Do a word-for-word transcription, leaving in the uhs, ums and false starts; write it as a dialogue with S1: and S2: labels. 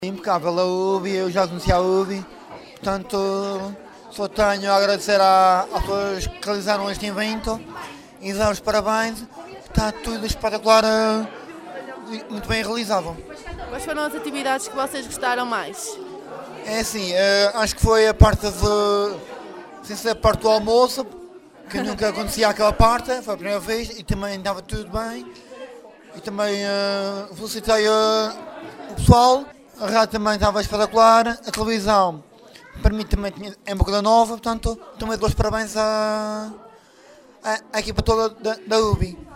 S1: Impecável a U B I, eu já conhecia a U B I, portanto só tenho a agradecer às pessoas que realizaram este evento e dar os parabéns, está tudo espetacular, muito bem realizado.
S2: Quais foram as atividades que vocês gostaram mais?
S1: É assim, acho que foi a parte de, sem ser a parte do almoço, que nunca acontecia aquela parte, foi a primeira vez e também estava tudo bem e também uh, felicitei uh, o pessoal. A rádio também estava espetacular, a televisão para mim também tinha, é uma coisa nova, portanto também dou os parabéns à, à, à equipa toda da, da U B I.